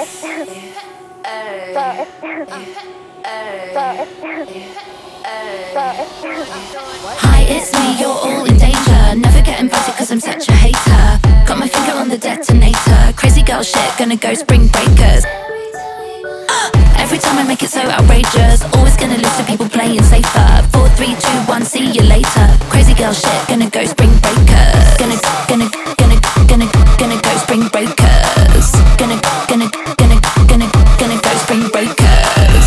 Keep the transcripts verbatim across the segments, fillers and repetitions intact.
Hi, it's me, you're all in danger. Never get invited cause I'm such a hater. Got my finger on the detonator. Crazy girl shit, gonna go spring breakers. Every time I make it so outrageous, always gonna lose to people playing safer. Four, three, two, one, see you later. Crazy girl shit, gonna go spring breakers. Gonna, gonna, gonna, gonna, gonna go spring breakers. Gonna, gonna, gonna, gonna, gonna go spring breakers.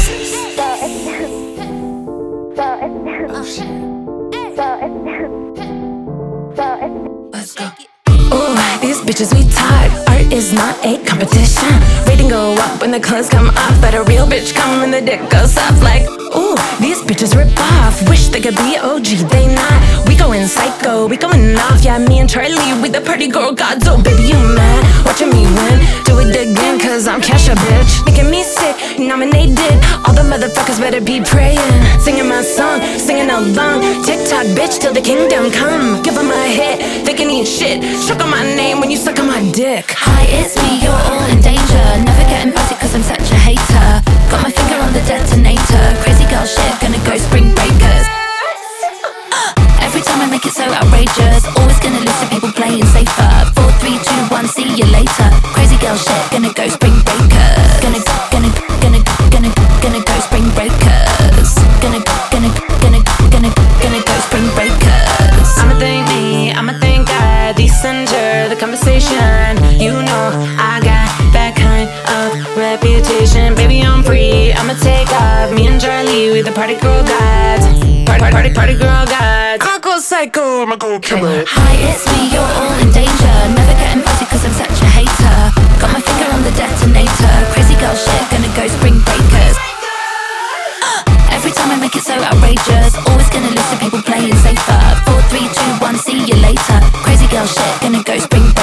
Let's go. Ooh, these bitches we tired. Art is not a competition. Rating go up when the clothes come off, but a real bitch come when the dick goes up. Like, ooh, these bitches rip off. Wish they could be O G, they not. We going psycho, we going off. Yeah, me and Charlie, we the party girl gods. Oh baby, you mad? Watching me win. Do it again, cause I'm Kesha, bitch. Making me sick, nominated. All the motherfuckers better be praying. Singing my song, singing along. TikTok, bitch, till the kingdom come. Give them a hit, they can eat shit. Shook on my name when you suck on my dick. Hi, it's me, you're all in danger. Never get invited cause I'm such a hater. Got my finger on the detonator. Crazy girl shit, gonna go spring breakers. Every time I make it so outrageous, always gonna lose to people playing safer. Four, three, two, one, see you later. Crazy girl shit, gonna go spring breakers. Gonna, gonna, gonna, gonna, gonna go spring breakers. Gonna, gonna, gonna, gonna, gonna go spring breakers. I'ma thank me, I'ma thank God. These center the conversation. You know I got that kind of reputation. Baby, I'm free, I'ma take off. Me and Charlie, we the party girl gods. Party, party, party girl gods. I'ma go psycho, I'ma go killer. Hi, it's me, you're all in danger. Never get invited cause I'm such a hater. Got my finger on the detonator. Crazy girl shit, gonna go spring breakers. Every time I make it so outrageous, always gonna lose to people playing safer. Four, three, two, one, see you later. Crazy girl shit, gonna go spring